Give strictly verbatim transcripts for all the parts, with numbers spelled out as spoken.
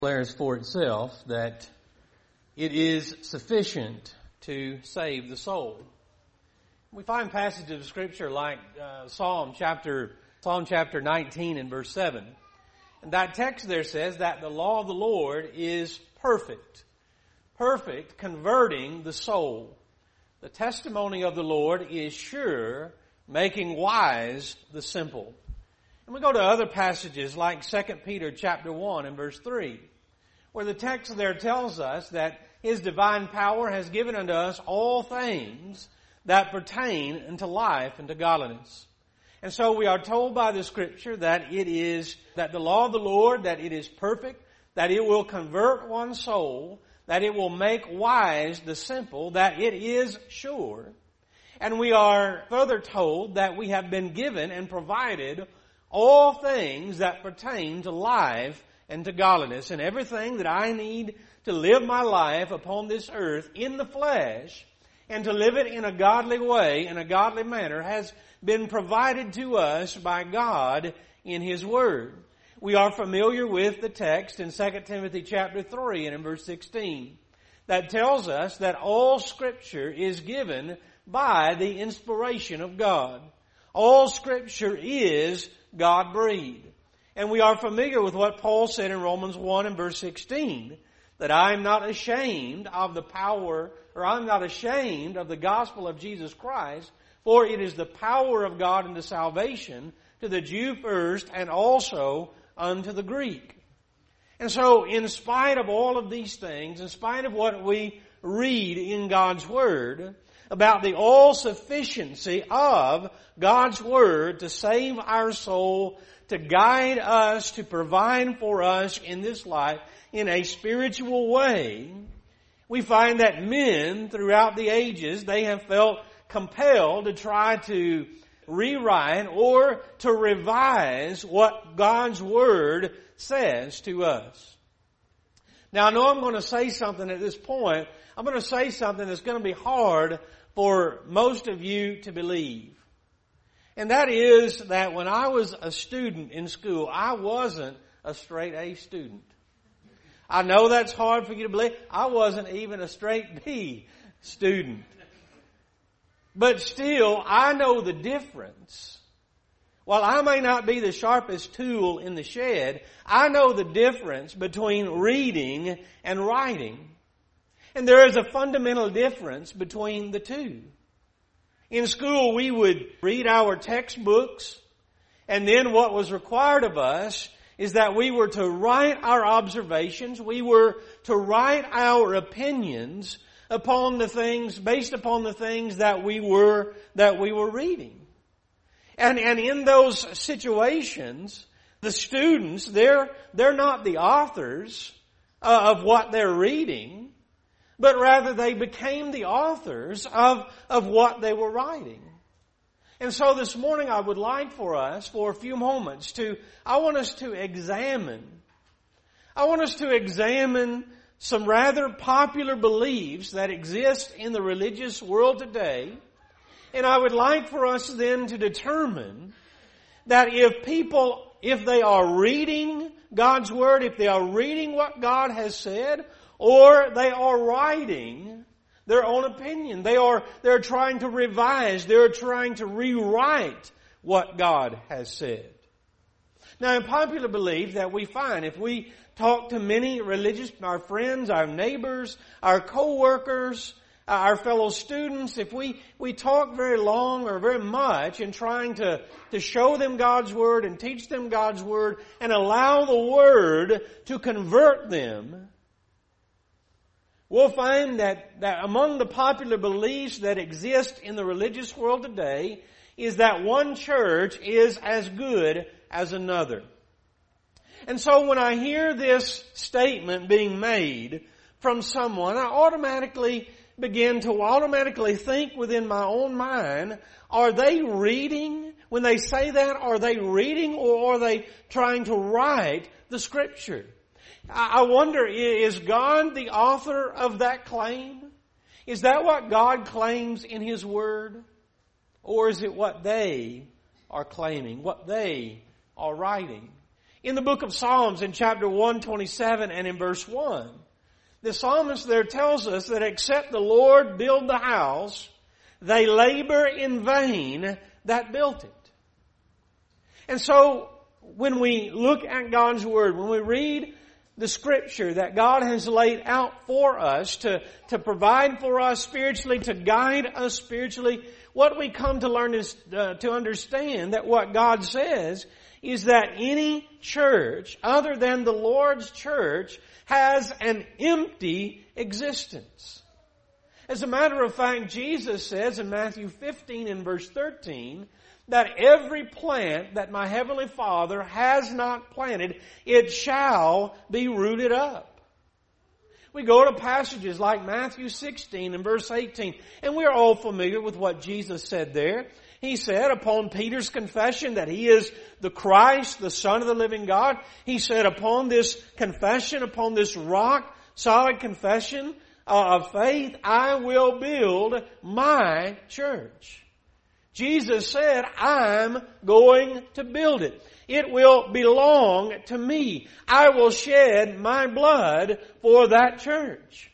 declares for itself that it is sufficient to save the soul. We find passages of Scripture like uh, Psalm chapter Psalm chapter nineteen and verse seven. And that text there says that the law of the Lord is perfect. Perfect, converting the soul. The testimony of the Lord is sure, making wise the simple. And we go to other passages like Second Peter chapter one and verse three, where the text there tells us that His divine power has given unto us all things that pertain unto life and to godliness. And so we are told by the Scripture that it is, that the law of the Lord, that it is perfect, that it will convert one's soul, that it will make wise the simple, that it is sure. And we are further told that we have been given and provided all things that pertain to life and to godliness. And everything that I need to live my life upon this earth in the flesh and to live it in a godly way, in a godly manner, has been provided to us by God in His Word. We are familiar with the text in Second Timothy chapter three and in verse sixteen that tells us that all Scripture is given by the inspiration of God. All Scripture is God-breathed. And we are familiar with what Paul said in Romans one and verse sixteen, that I am not ashamed of the power, or I'm not ashamed of the gospel of Jesus Christ, for it is the power of God unto salvation to the Jew first and also unto the Greek. And so, in spite of all of these things, in spite of what we read in God's Word about the all-sufficiency of God's Word to save our soul, to guide us, to provide for us in this life in a spiritual way, we find that men throughout the ages, they have felt compelled to try to rewrite or to revise what God's Word says to us. Now, I know I'm going to say something at this point. I'm going to say something that's going to be hard for most of you to believe. And that is that when I was a student in school, I wasn't a straight A student. I know that's hard for you to believe. I wasn't even a straight B student. But still, I know the difference. While I may not be the sharpest tool in the shed, I know the difference between reading and writing. And there is a fundamental difference between the two. In school, we would read our textbooks, and then what was required of us is that we were to write our observations, we were to write our opinions upon the things, based upon the things that we were, that we were reading. And, and in those situations, the students, they're, they're not the authors of what they're reading, but rather they became the authors of, of what they were writing. And so this morning I would like for us, for a few moments, to, I want us to examine, I want us to examine some rather popular beliefs that exist in the religious world today. And I would like for us then to determine that if people, if they are reading God's Word, if they are reading what God has said, or they are writing their own opinion, they are, they're trying to revise, they're trying to rewrite what God has said. Now, in popular belief that we find, if we talk to many religious, our friends, our neighbors, our co-workers, our fellow students, if we, we talk very long or very much in trying to, to show them God's Word and teach them God's Word and allow the Word to convert them, we'll find that, that among the popular beliefs that exist in the religious world today is that one church is as good as another. And so when I hear this statement being made from someone, I automatically begin to automatically think within my own mind, are they reading, when they say that, are they reading or are they trying to write the Scripture? I wonder, is God the author of that claim? Is that what God claims in His Word? Or is it what they are claiming, what they are writing? In the book of Psalms in chapter one twenty-seven and in verse one, the psalmist there tells us that except the Lord build the house, they labor in vain that built it. And so, when we look at God's Word, when we read the Scripture that God has laid out for us to, to provide for us spiritually, to guide us spiritually, what we come to learn is uh, to understand that what God says is that any church other than the Lord's church has an empty existence. As a matter of fact, Jesus says in Matthew fifteen and verse thirteen, that every plant that my Heavenly Father has not planted, it shall be rooted up. We go to passages like Matthew sixteen and verse eighteen, and we're all familiar with what Jesus said there. He said upon Peter's confession that he is the Christ, the Son of the living God, he said upon this confession, upon this rock, solid confession of faith, I will build my church. Jesus said, I'm going to build it. It will belong to me. I will shed my blood for that church.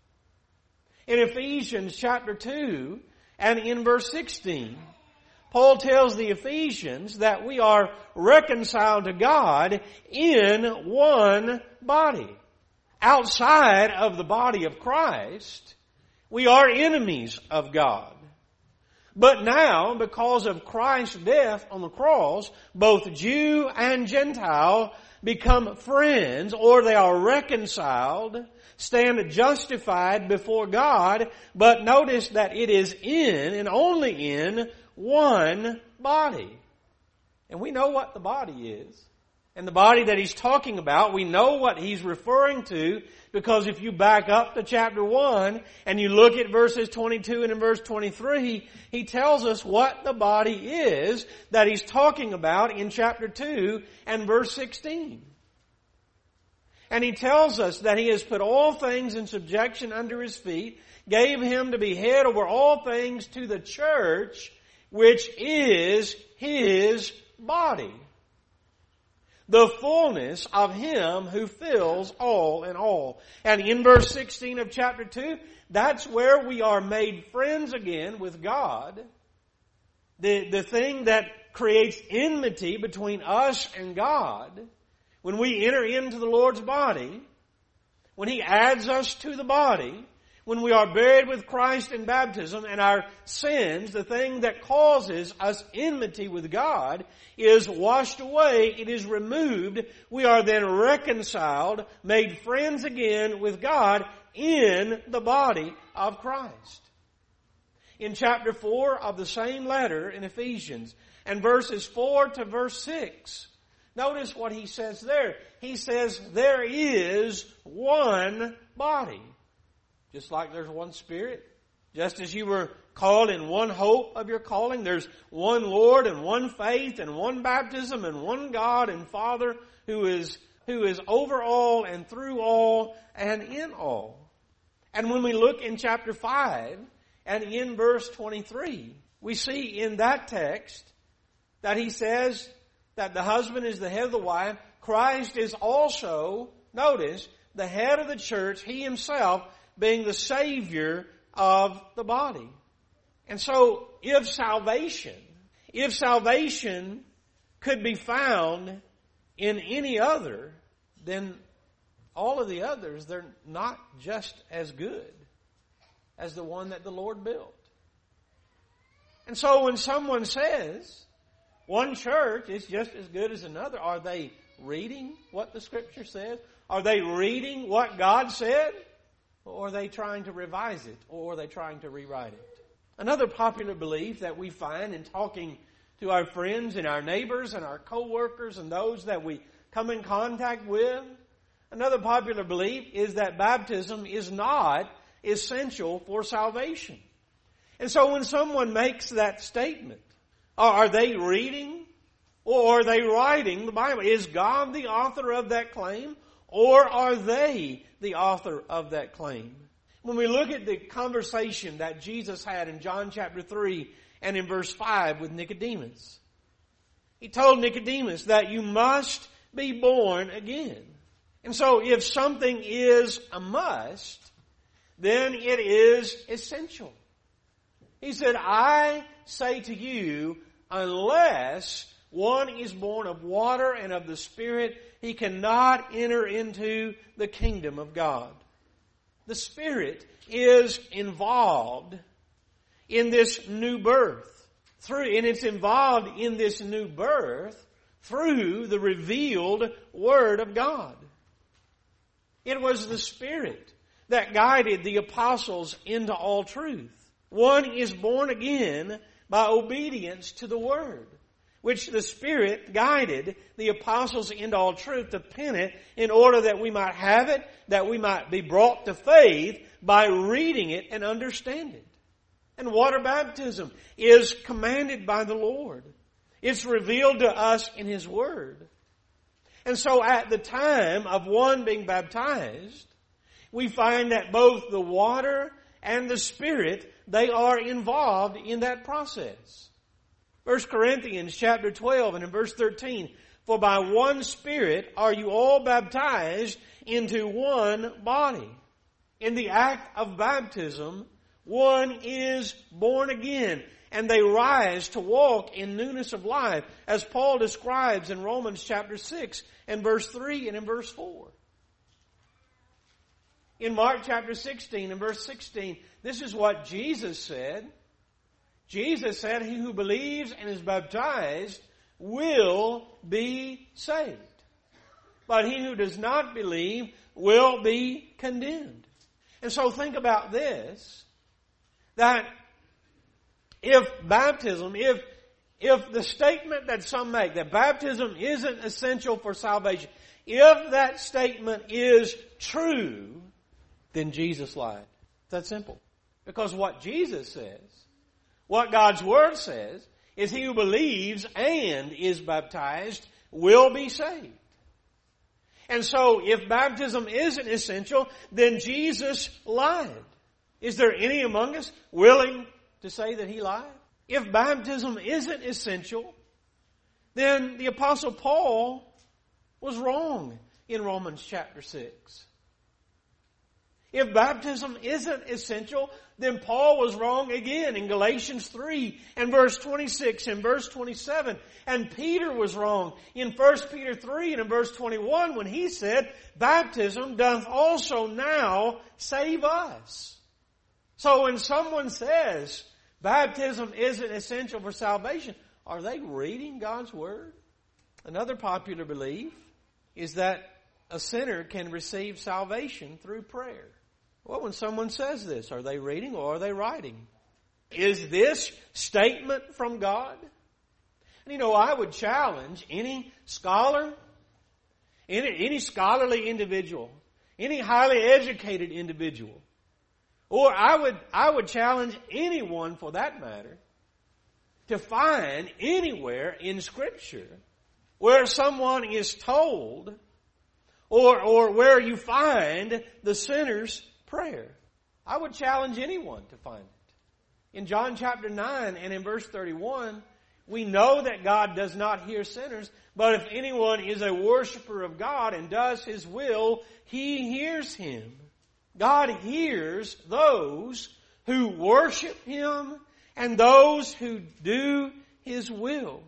In Ephesians chapter two and in verse sixteen, Paul tells the Ephesians that we are reconciled to God in one body. Outside of the body of Christ, we are enemies of God. But now, because of Christ's death on the cross, both Jew and Gentile become friends, or they are reconciled, stand justified before God, but notice that it is in and only in one body. And we know what the body is. And the body that he's talking about, we know what he's referring to, because if you back up to chapter one and you look at verses twenty-two and in verse twenty-three, he tells us what the body is that he's talking about in chapter two and verse sixteen. And he tells us that he has put all things in subjection under his feet, gave him to be head over all things to the church, which is his body. The fullness of him who fills all in all. And in verse sixteen of chapter two, that's where we are made friends again with God. The, the thing that creates enmity between us and God, when we enter into the Lord's body, when he adds us to the body, when we are buried with Christ in baptism, and our sins, the thing that causes us enmity with God, is washed away, it is removed. We are then reconciled, made friends again with God in the body of Christ. In chapter four of the same letter in Ephesians, and verses four to verse six, notice what he says there. He says, there is one body. Just like there's one Spirit, just as you were called in one hope of your calling, there's one Lord and one faith and one baptism and one God and Father who is, who is over all and through all and in all. And when we look in chapter five and in verse twenty-three, we see in that text that he says that the husband is the head of the wife. Christ is also, notice, the head of the church, he himself being the Savior of the body. And so, if salvation, if salvation could be found in any other, then all of the others, they're not just as good as the one that the Lord built. And so when someone says, one church is just as good as another, are they reading what the Scripture says? Are they reading what God said? Or are they trying to revise it? Or are they trying to rewrite it? Another popular belief that we find in talking to our friends and our neighbors and our co-workers and those that we come in contact with, another popular belief is that baptism is not essential for salvation. And so when someone makes that statement, are they reading or are they writing the Bible? Is God the author of that claim? Or are they the author of that claim? When we look at the conversation that Jesus had in John chapter three and in verse five with Nicodemus, he told Nicodemus that you must be born again. And so if something is a must, then it is essential. He said, I say to you, unless one is born of water and of the Spirit, he cannot enter into the kingdom of God. The Spirit is involved in this new birth. Through, and it's involved in this new birth through the revealed Word of God. It was the Spirit that guided the apostles into all truth. One is born again by obedience to the Word, which the Spirit guided the apostles into all truth to pen it in order that we might have it, that we might be brought to faith by reading it and understand it. And water baptism is commanded by the Lord. It's revealed to us in His Word. And so at the time of one being baptized, we find that both the water and the Spirit, they are involved in that process. First Corinthians chapter twelve and in verse thirteen, for by one Spirit are you all baptized into one body. In the act of baptism, one is born again, and they rise to walk in newness of life, as Paul describes in Romans chapter six and verse three and in verse four. In Mark chapter sixteen and verse sixteen, this is what Jesus said. Jesus said, he who believes and is baptized will be saved. But he who does not believe will be condemned. And so think about this, that if baptism, if, if the statement that some make, that baptism isn't essential for salvation, if that statement is true, then Jesus lied. It's that simple. Because what Jesus says, what God's Word says, is he who believes and is baptized will be saved. And so if baptism isn't essential, then Jesus lied. Is there any among us willing to say that he lied? If baptism isn't essential, then the Apostle Paul was wrong in Romans chapter six. If baptism isn't essential, then Paul was wrong again in Galatians three and verse twenty-six and verse twenty-seven. And Peter was wrong in First Peter three and in verse twenty-one when he said, baptism doth also now save us. So when someone says baptism isn't essential for salvation, are they reading God's Word? Another popular belief is that a sinner can receive salvation through prayer. Well, when someone says this, are they reading or are they writing? Is this statement from God? And you know, I would challenge any scholar, any, any scholarly individual, any highly educated individual, or I would, I would challenge anyone for that matter, to find anywhere in Scripture where someone is told or, or where you find the sinner's prayer. I would challenge anyone to find it. In John chapter nine and in verse thirty-one, we know that God does not hear sinners, but if anyone is a worshiper of God and does His will, He hears him. God hears those who worship Him and those who do His will.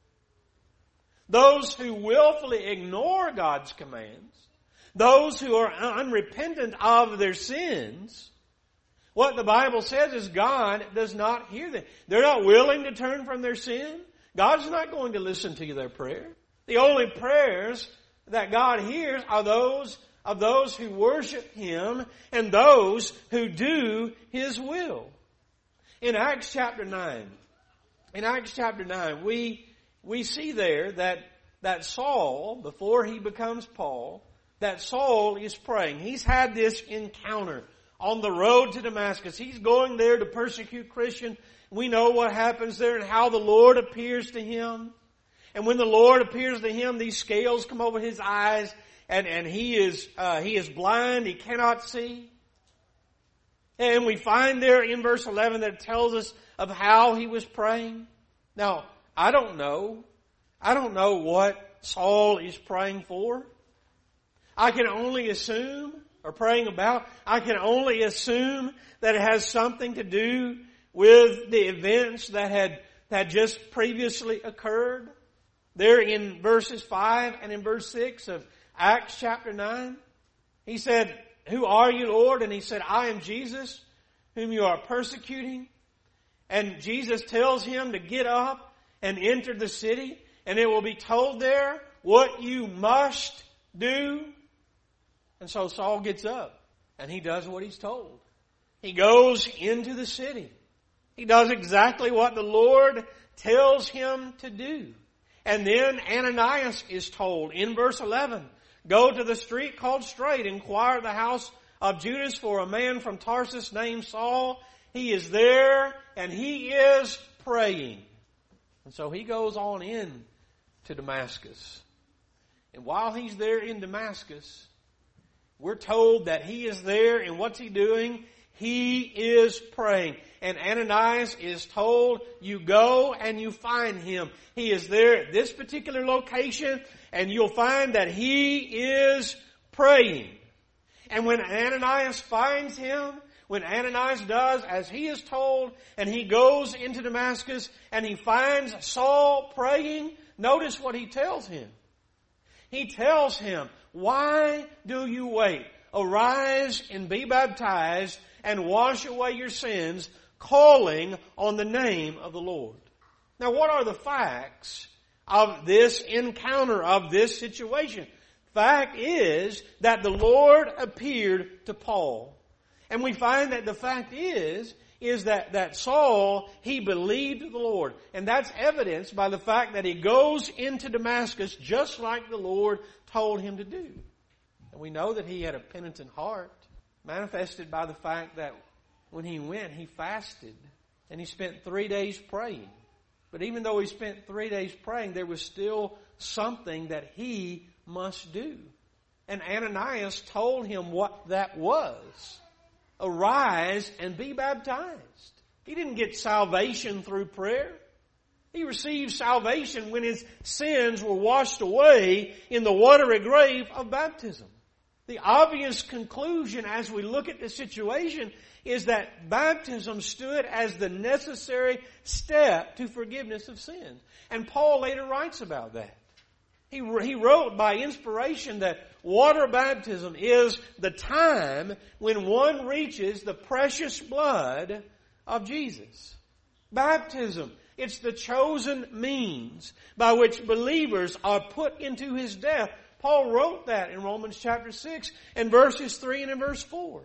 Those who willfully ignore God's commands, those who are unrepentant of their sins, what the Bible says is God does not hear them. They're not willing to turn from their sin. God's not going to listen to their prayer. The only prayers that God hears are those of those who worship Him and those who do His will. In Acts chapter nine, in Acts chapter nine, we, we see there that, that Saul, before he becomes Paul, that Saul is praying. He's had this encounter on the road to Damascus. He's going there to persecute Christians. We know what happens there and how the Lord appears to him. And when the Lord appears to him, these scales come over his eyes, and, and he is uh, he is blind. He cannot see. And we find there in verse eleven that it tells us of how he was praying. Now, I don't know. I don't know what Saul is praying for? I can only assume, or praying about, I can only assume that it has something to do with the events that had, that just previously occurred. There in verses five and in verse six of Acts chapter nine, he said, "Who are you, Lord?" And he said, "I am Jesus, whom you are persecuting." And Jesus tells him to get up and enter the city, and it will be told there what you must do. And so Saul gets up, and he does what he's told. He goes into the city. He does exactly what the Lord tells him to do. And then Ananias is told in verse eleven, "Go to the street called Straight, inquire at the house of Judas for a man from Tarsus named Saul. He is there, and he is praying." And so he goes on in to Damascus. And while he's there in Damascus, we're told that he is there, and what's he doing? He is praying. And Ananias is told, you go and you find him. He is there at this particular location, and you'll find that he is praying. And when Ananias finds him, when Ananias does as he is told, and he goes into Damascus and he finds Saul praying, notice what he tells him. He tells him, "Why do you wait? Arise and be baptized and wash away your sins, calling on the name of the Lord." Now, what are the facts of this encounter, of this situation? Fact is that the Lord appeared to Paul. And we find that the fact is, is that, that Saul, he believed the Lord. And that's evidenced by the fact that he goes into Damascus just like the Lord told him to do. And we know that he had a penitent heart, manifested by the fact that when he went, he fasted. And he spent three days praying. But even though he spent three days praying, there was still something that he must do. And Ananias told him what that was. Arise and be baptized. He didn't get salvation through prayer. He received salvation when his sins were washed away in the watery grave of baptism. The obvious conclusion as we look at the situation is that baptism stood as the necessary step to forgiveness of sins. And Paul later writes about that. He, he wrote by inspiration that water baptism is the time when one reaches the precious blood of Jesus. Baptism, it's the chosen means by which believers are put into His death. Paul wrote that in Romans chapter six and verses three and in verse four.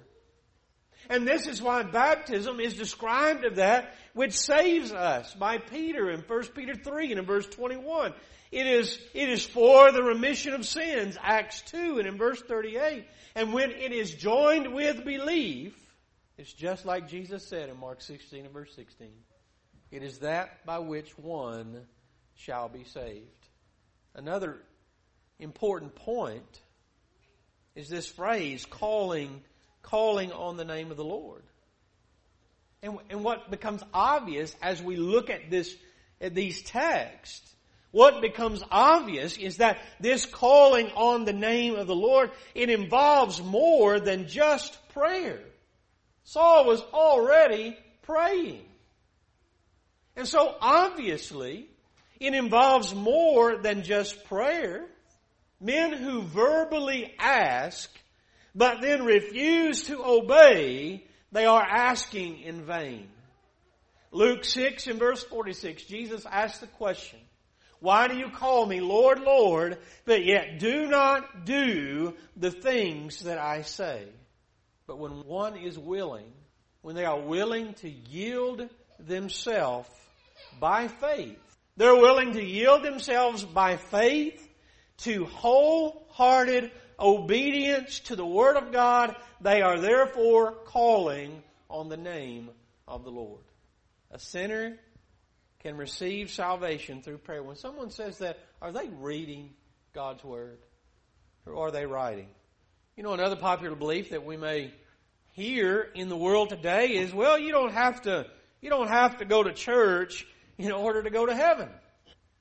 And this is why baptism is described of that which saves us by Peter in First Peter three and in verse twenty-one. It is, it is for the remission of sins, Acts two and in verse thirty-eight. And when it is joined with belief, it's just like Jesus said in Mark sixteen and verse sixteen. It is that by which one shall be saved. Another important point is this phrase, calling, calling on the name of the Lord. And, and what becomes obvious as we look at this, at these texts, what becomes obvious is that this calling on the name of the Lord, it involves more than just prayer. Saul was already praying. And so obviously, it involves more than just prayer. Men who verbally ask, but then refuse to obey, they are asking in vain. Luke six and verse forty-six, Jesus asked the question, "Why do you call me Lord, Lord, but yet do not do the things that I say?" But when one is willing, when they are willing to yield themselves by faith, they're willing to yield themselves by faith to wholehearted obedience to the Word of God, they are therefore calling on the name of the Lord. A sinner can receive salvation through prayer. When someone says that, are they reading God's Word? Or are they writing? You know, another popular belief that we may hear in the world today is, well, you don't have to, you don't have to go to church in order to go to heaven.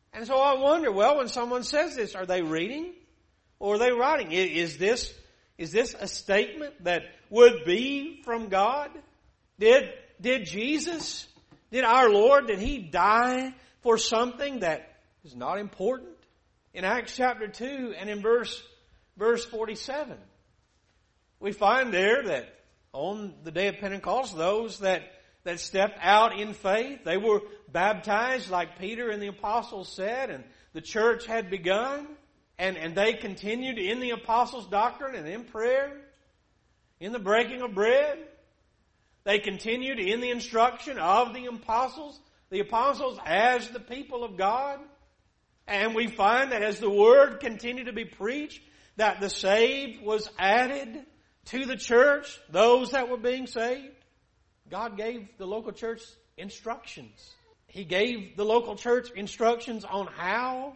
And so I wonder, well, when someone says this, are they reading or are they writing? Is this, is this a statement that would be from God? Did, did Jesus, did our Lord, did He die for something that is not important? In Acts chapter two and in verse, verse forty-seven, we find there that on the day of Pentecost, those that, that stepped out in faith, they were baptized like Peter and the apostles said, and the church had begun, and, and they continued in the apostles' doctrine and in prayer, in the breaking of bread. They continued in the instruction of the apostles, the apostles as the people of God. And we find that as the word continued to be preached, that the saved was added to the church, those that were being saved. God gave the local church instructions. He gave the local church instructions on how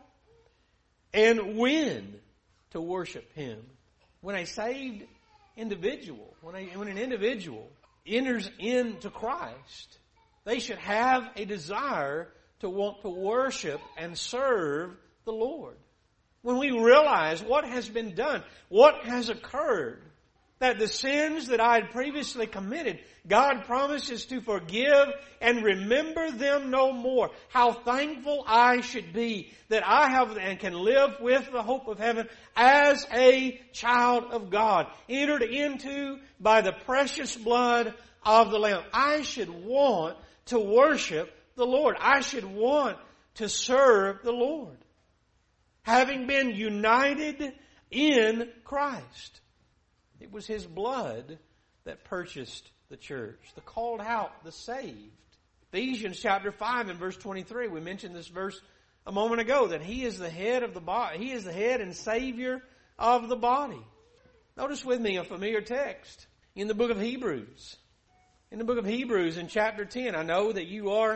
and when to worship Him. When a saved individual, when, a, when an individual enters into Christ, they should have a desire to want to worship and serve the Lord. When we realize what has been done, what has occurred, that the sins that I had previously committed, God promises to forgive and remember them no more. How thankful I should be that I have and can live with the hope of heaven as a child of God, entered into by the precious blood of the Lamb. I should want to worship the Lord. I should want to serve the Lord, having been united in Christ. It was His blood that purchased the church, the called out, the saved. Ephesians chapter five and verse twenty-three, we mentioned this verse a moment ago, that He is the head of the body. He is the head and Savior of the body. Notice with me a familiar text in the book of Hebrews. In the book of Hebrews in chapter ten, I know that you are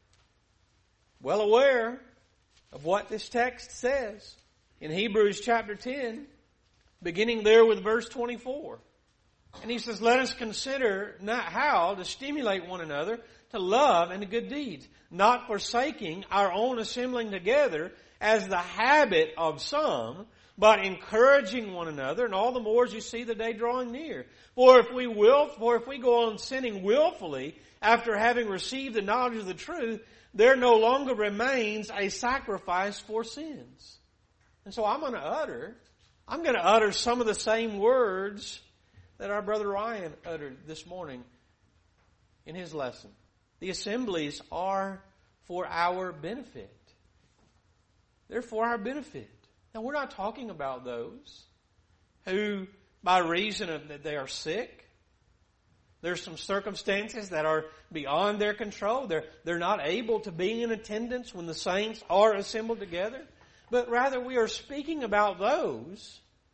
well aware of what this text says. In Hebrews chapter ten, beginning there with verse twenty-four. And he says, let us consider not how to stimulate one another to love and to good deeds, not forsaking our own assembling together as the habit of some, but encouraging one another, and all the more as you see the day drawing near. For if we will, for if we go on sinning willfully after having received the knowledge of the truth, there no longer remains a sacrifice for sins. And so I'm going to utter, I'm going to utter some of the same words that our brother Ryan uttered this morning in his lesson. The assemblies are for our benefit. They're for our benefit. Now, we're not talking about those who, by reason of that they are sick, there's some circumstances that are beyond their control. They're, they're not able to be in attendance when the saints are assembled together. But rather, we are speaking about those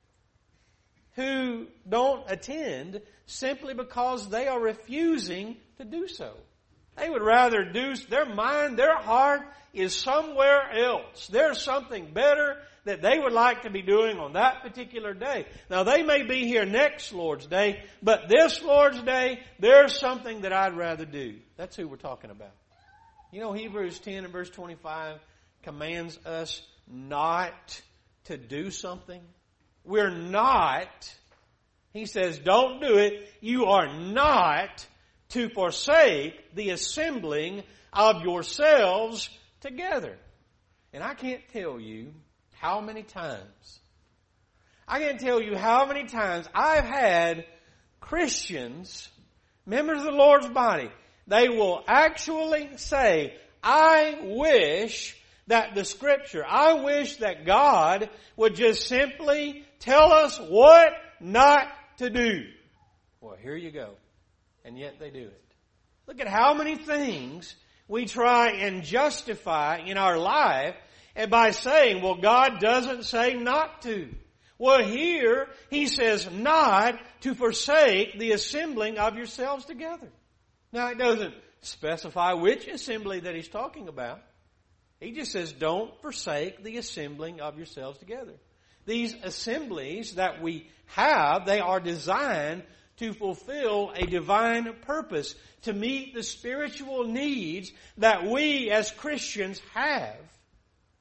who don't attend simply because they are refusing to do so. They would rather do, their mind, their heart is somewhere else. There's something better that they would like to be doing on that particular day. Now, they may be here next Lord's Day, but this Lord's Day, there's something that I'd rather do. That's who we're talking about. You know, Hebrews ten and verse twenty-five commands us not to do something. We're not, he says, don't do it. You are not to forsake the assembling of yourselves together. And I can't tell you how many times, I can't tell you how many times I've had Christians, members of the Lord's body, they will actually say, I wish that the Scripture, I wish that God would just simply tell us what not to do. Well, here you go. And yet they do it. Look at how many things we try and justify in our life and by saying, well, God doesn't say not to. Well, here He says not to forsake the assembling of yourselves together. Now, it doesn't specify which assembly that He's talking about. He just says, don't forsake the assembling of yourselves together. These assemblies that we have, they are designed to fulfill a divine purpose, to meet the spiritual needs that we as Christians have.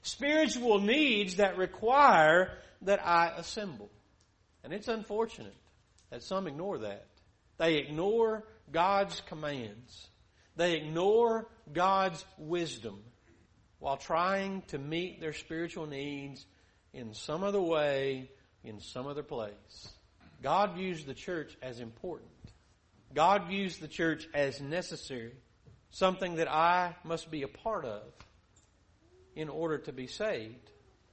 Spiritual needs that require that I assemble. And it's unfortunate that some ignore that. They ignore God's commands. They ignore God's wisdom while trying to meet their spiritual needs in some other way, in some other place. God views the church as important. God views the church as necessary, something that I must be a part of in order to be saved.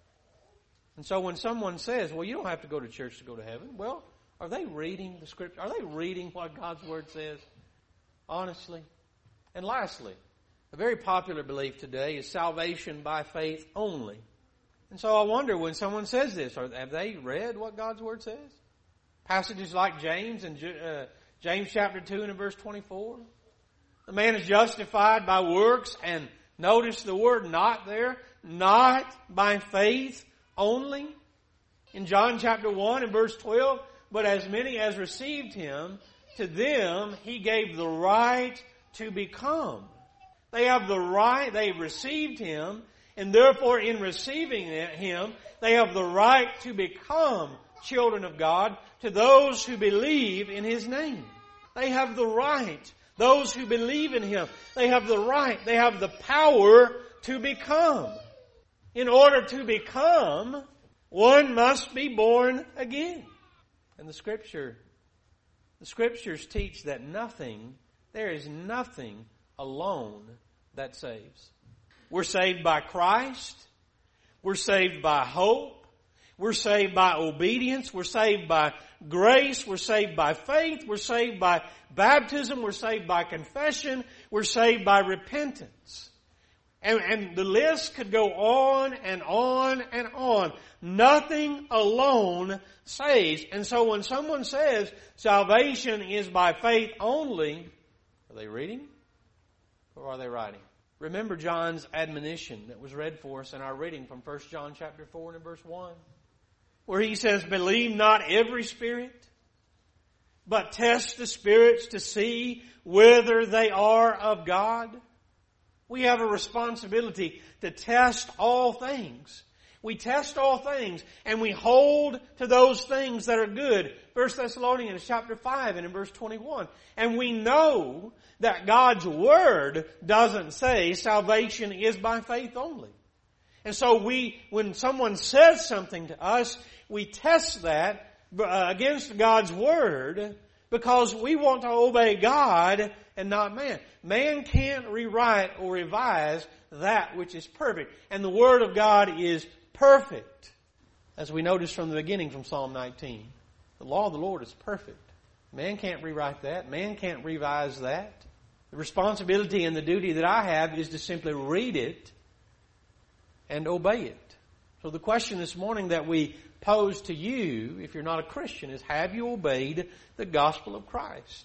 And so when someone says, well, you don't have to go to church to go to heaven, well, are they reading the Scripture? Are they reading what God's Word says? Honestly. And lastly, a very popular belief today is salvation by faith only. And so I wonder when someone says this, are, have they read what God's Word says? Passages like James and uh, James chapter two and verse twenty-four. The man is justified by works, and notice the word not there, not by faith only. In John chapter one and verse twelve, but as many as received Him, to them He gave the right to become. They have the right, they received Him, and therefore in receiving Him, they have the right to become children of God to those who believe in His name. They have the right. Those who believe in Him, they have the right, they have the power to become. In order to become, one must be born again. And the Scripture, the Scriptures teach that nothing, there is nothing alone that saves. We're saved by Christ. We're saved by hope. We're saved by obedience. We're saved by grace. We're saved by faith. We're saved by baptism. We're saved by confession. We're saved by repentance. And, and the list could go on and on and on. Nothing alone saves. And so when someone says salvation is by faith only, are they reading or are they writing? Remember John's admonition that was read for us in our reading from First John chapter four and verse one. Where he says, believe not every spirit, but test the spirits to see whether they are of God. We have a responsibility to test all things. We test all things and we hold to those things that are good. First Thessalonians chapter five and in verse twenty-one. And we know that God's Word doesn't say salvation is by faith only. And so we, when someone says something to us, we test that against God's Word because we want to obey God and not man. Man can't rewrite or revise that which is perfect. And the Word of God is perfect. As we noticed from the beginning from Psalm nineteen. The law of the Lord is perfect. Man can't rewrite that. Man can't revise that. The responsibility and the duty that I have is to simply read it and obey it. So the question this morning that we pose to you, if you're not a Christian, is have you obeyed the gospel of Christ?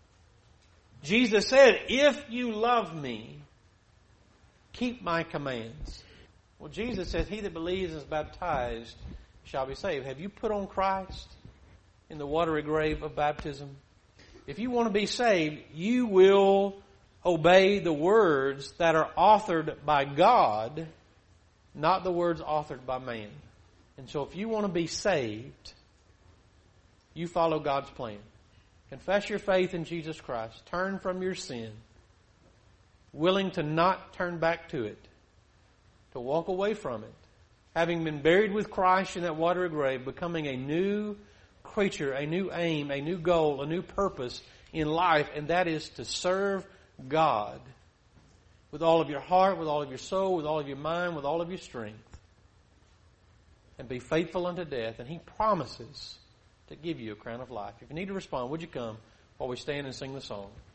Jesus said, if you love me, keep my commands. Well, Jesus says, he that believes and is baptized shall be saved. Have you put on Christ in the watery grave of baptism? If you want to be saved, you will obey the words that are authored by God, not the words authored by man. And so if you want to be saved, you follow God's plan. Confess your faith in Jesus Christ. Turn from your sin. Willing to not turn back to it. To walk away from it. Having been buried with Christ in that watery grave, becoming a new creature, a new aim, a new goal, a new purpose in life, and that is to serve God with all of your heart, with all of your soul, with all of your mind, with all of your strength, and be faithful unto death. And He promises to give you a crown of life. If you need to respond, would you come while we stand and sing the song?